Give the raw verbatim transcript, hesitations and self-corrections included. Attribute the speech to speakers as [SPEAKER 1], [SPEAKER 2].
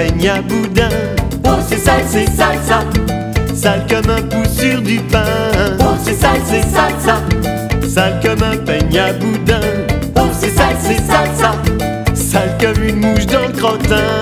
[SPEAKER 1] peigne à boudin.
[SPEAKER 2] Oh c'est sale, c'est sale ça.
[SPEAKER 1] Sale comme un pouce sur du pain.
[SPEAKER 2] Oh c'est sale, c'est sale ça.
[SPEAKER 1] Sale comme un peigne à boudin.
[SPEAKER 2] Oh c'est sale, c'est sale ça.
[SPEAKER 1] Sale comme une mouche dans le crottin.